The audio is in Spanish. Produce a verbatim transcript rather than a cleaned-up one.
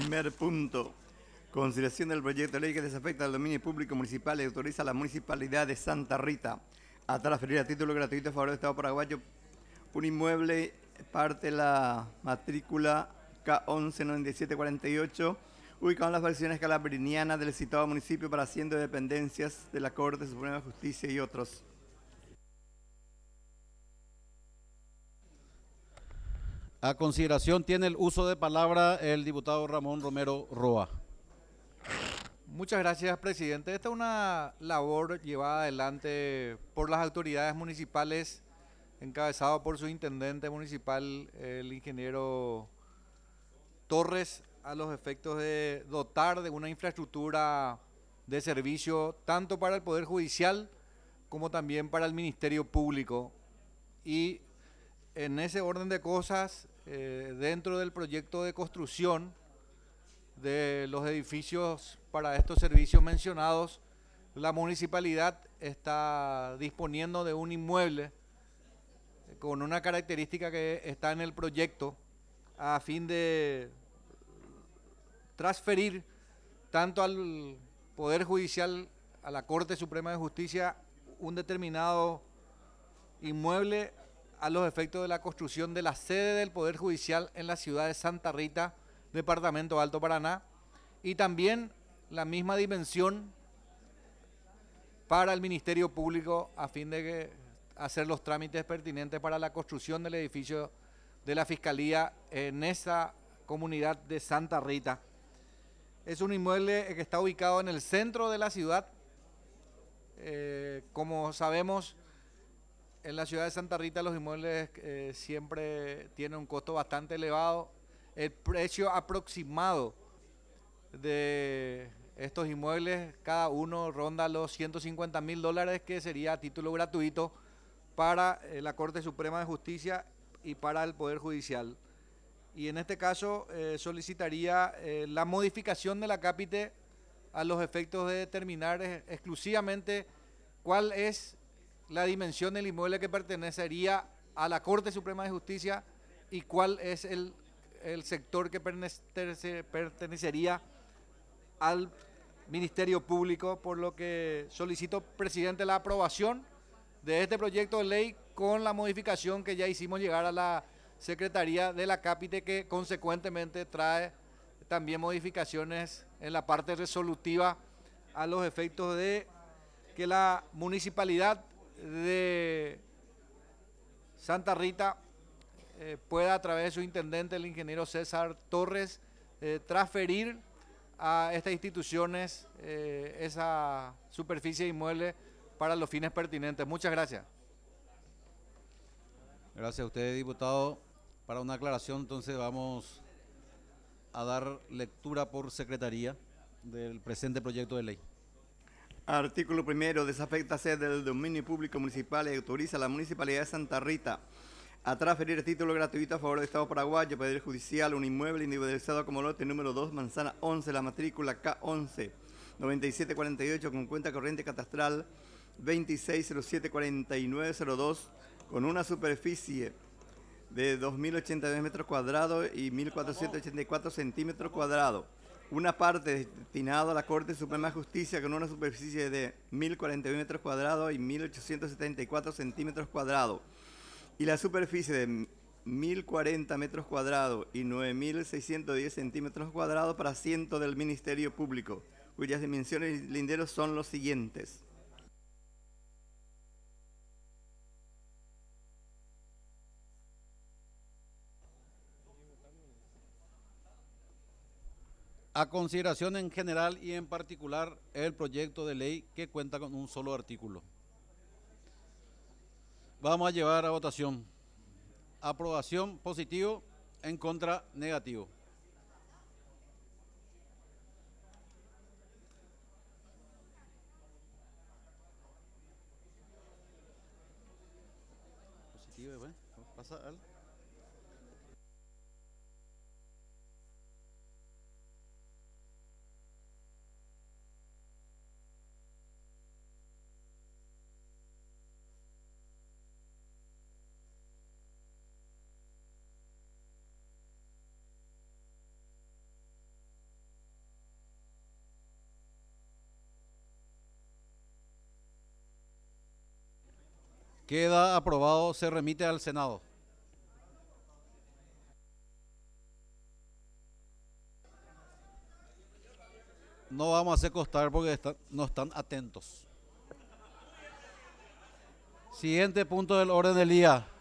Primer punto. Consideración del proyecto de ley que desafecta al dominio público municipal y autoriza a la municipalidad de Santa Rita a transferir a título gratuito a favor del Estado paraguayo un inmueble, parte de la matrícula K once noventa y siete cuarenta y ocho, ubicado en las facciones calabrinianas del citado municipio para haciendo dependencias de la Corte Suprema de Justicia y otros. A consideración tiene el uso de palabra el diputado Ramón Romero Roa. Muchas gracias, presidente. Esta es una labor llevada adelante por las autoridades municipales, encabezado por su intendente municipal, el ingeniero Torres, a los efectos de dotar de una infraestructura de servicio tanto para el Poder Judicial como también para el Ministerio Público. Y en ese orden de cosas, eh, dentro del proyecto de construcción de los edificios para estos servicios mencionados, la municipalidad está disponiendo de un inmueble con una característica que está en el proyecto a fin de transferir tanto al Poder Judicial, a la Corte Suprema de Justicia, un determinado inmueble a los efectos de la construcción de la sede del Poder Judicial en la ciudad de Santa Rita, departamento Alto Paraná, y también la misma dimensión para el Ministerio Público a fin de que hacer los trámites pertinentes para la construcción del edificio de la Fiscalía en esa comunidad de Santa Rita. Es un inmueble que está ubicado en el centro de la ciudad. Eh, como sabemos, en la ciudad de Santa Rita los inmuebles eh, siempre tienen un costo bastante elevado. El precio aproximado de estos inmuebles, cada uno ronda los ciento cincuenta mil dólares, que sería a título gratuito para eh, la Corte Suprema de Justicia y para el Poder Judicial. Y en este caso eh, solicitaría eh, la modificación de la cápite a los efectos de determinar eh, exclusivamente cuál es la dimensión del inmueble que pertenecería a la Corte Suprema de Justicia y cuál es el, el sector que pertenece, pertenecería al Ministerio Público, por lo que solicito, presidente, la aprobación de este proyecto de ley con la modificación que ya hicimos llegar a la Secretaría de la Cápite, que consecuentemente trae también modificaciones en la parte resolutiva a los efectos de que la municipalidad de Santa Rita eh, pueda, a través de su intendente, el ingeniero César Torres, eh, transferir a estas instituciones eh, esa superficie inmueble para los fines pertinentes. Muchas gracias. Gracias a usted, diputado. Para una aclaración, entonces vamos a dar lectura por secretaría del presente proyecto de ley. Artículo primero. Desafecta sede del dominio público municipal y autoriza a la municipalidad de Santa Rita a transferir a título gratuito a favor del Estado paraguayo, Poder Judicial, un inmueble individualizado como lote número dos, manzana once, la matrícula K once noventa y siete cuarenta y ocho, con cuenta corriente catastral veintiséis cero siete cuarenta y nueve cero dos, con una superficie de dos mil ochenta y dos metros cuadrados y mil cuatrocientos ochenta y cuatro centímetros cuadrados. Una parte destinada a la Corte Suprema de Justicia con una superficie de mil cuarenta y uno metros cuadrados y mil ochocientos setenta y cuatro centímetros cuadrados. Y la superficie de mil cuarenta metros cuadrados y nueve mil seiscientos diez centímetros cuadrados para asiento del Ministerio Público, cuyas dimensiones y linderos son los siguientes. A consideración en general y en particular el proyecto de ley, que cuenta con un solo artículo. Vamos a llevar a votación. Aprobación, positivo; en contra, negativo. Positivo, bueno, pasa al... Queda aprobado, se remite al Senado. No vamos a hacer costar porque están, no están atentos. Siguiente punto del orden del día.